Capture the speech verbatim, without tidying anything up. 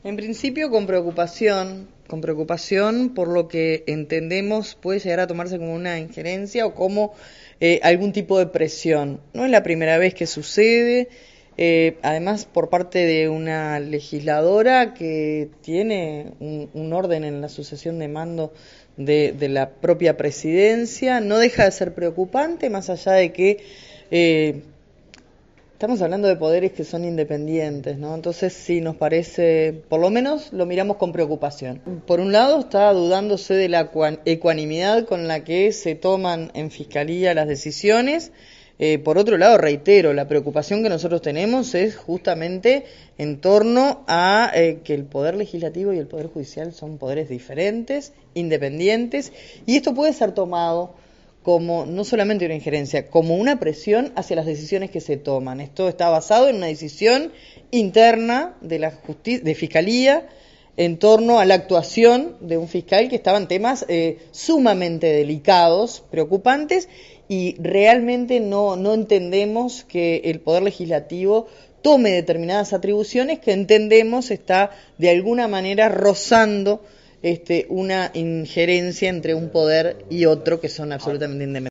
En principio con preocupación, con preocupación por lo que entendemos puede llegar a tomarse como una injerencia o como eh, algún tipo de presión. No es la primera vez que sucede, eh, además por parte de una legisladora que tiene un, un orden en la sucesión de mando de, de la propia presidencia, no deja de ser preocupante, más allá de que eh, estamos hablando de poderes que son independientes, ¿no? Entonces sí nos parece, por lo menos lo miramos con preocupación. Por un lado está dudándose de la ecuanimidad con la que se toman en Fiscalía las decisiones. Eh, por otro lado, reitero, la preocupación que nosotros tenemos es justamente en torno a eh, que el Poder Legislativo y el Poder Judicial son poderes diferentes, independientes, y esto puede ser tomado como no solamente una injerencia, como una presión hacia las decisiones que se toman. Esto está basado en una decisión interna de la justicia, de Fiscalía, en torno a la actuación de un fiscal que estaba en temas eh, sumamente delicados, preocupantes, y realmente no, no entendemos que el Poder Legislativo tome determinadas atribuciones que entendemos está de alguna manera rozando este, una injerencia entre un poder y otro que son absolutamente independientes.